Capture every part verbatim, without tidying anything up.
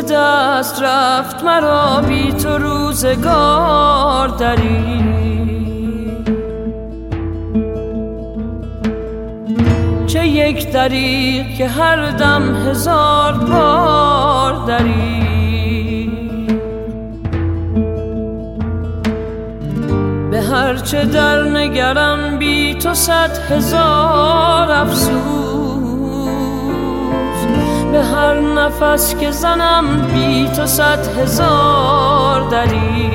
دست رفت مرا بی تو روزگار دری. چه یک دریغ که هر دم هزار بار دری. به هر چه در نگرم بی تو صد هزار افسوس. به هر نفس که زنم بی تو صد هزار دری.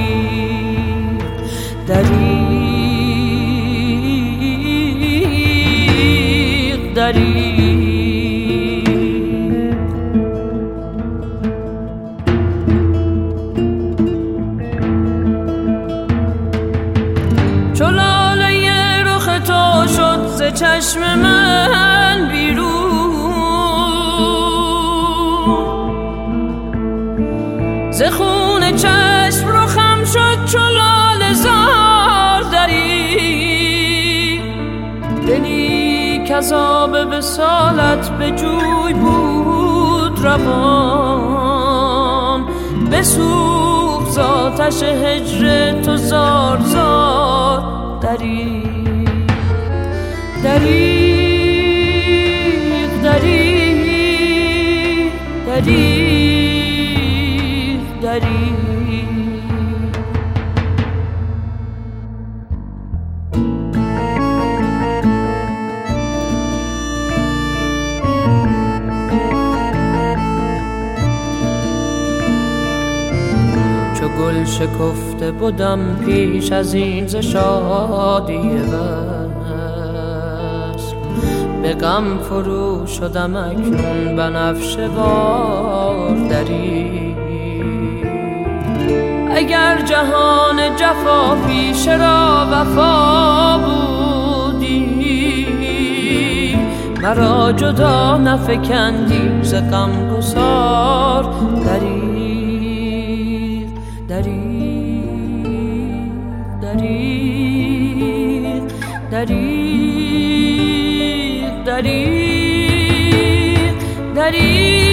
دریغ دریغ چو لاله رخ تو شد ز چشم من بیرون. ز خون چشم رخم شد چو لاله زار دری. دلی کز آب وصالت به جوی بود روان. بسوخت ز آتش هجر تو زار زار دری. دریغ دریغ دریغ دریغ چو گل شکفته بودم پیش از این ز شادی وصل. به غم فرو شدم اکنون بنفشه وار دری. اگر جهان جفا پیش را وفا بودی. مرا جدا نفکندی ز غم گسار دری. دریغ دریغ دریغ دریغ دریغ